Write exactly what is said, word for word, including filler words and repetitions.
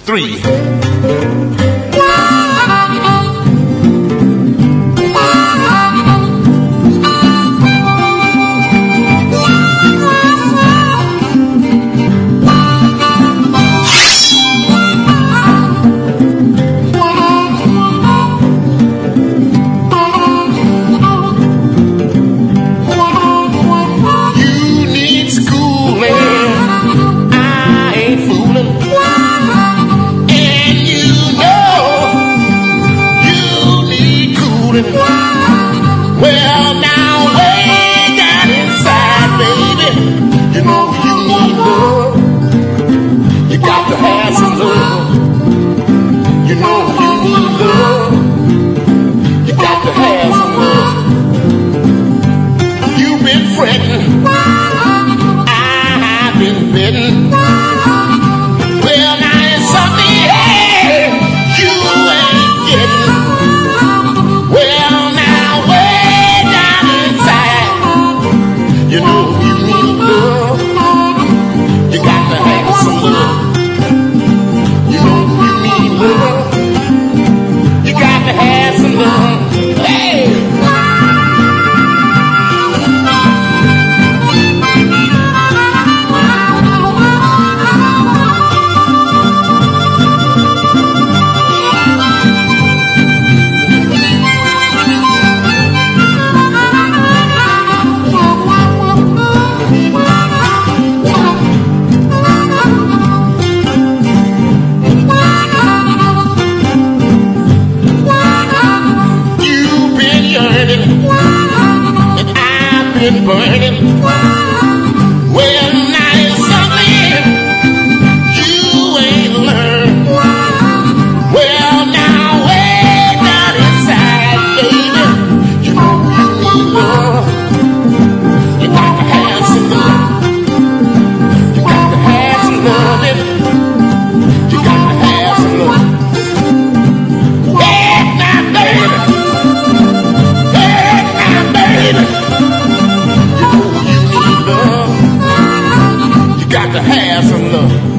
three. Well, now way down inside, baby, you know you need love. You got to have some love. You know you need love. You got to have some love. You've been fretting, I've been betting. Well, now it's something, hey, you ain't getting. Well, now way down inside, you know you need love. You got to have some love. You know you need love. You got to have some love. Hey! Been burning. Well, now it's something you ain't learned. Well, now way down inside, baby, you know you need love. You got to have some love. You got to have some love. You got to have some love. Hey, now, baby. Hey, now, baby. Got to have some love.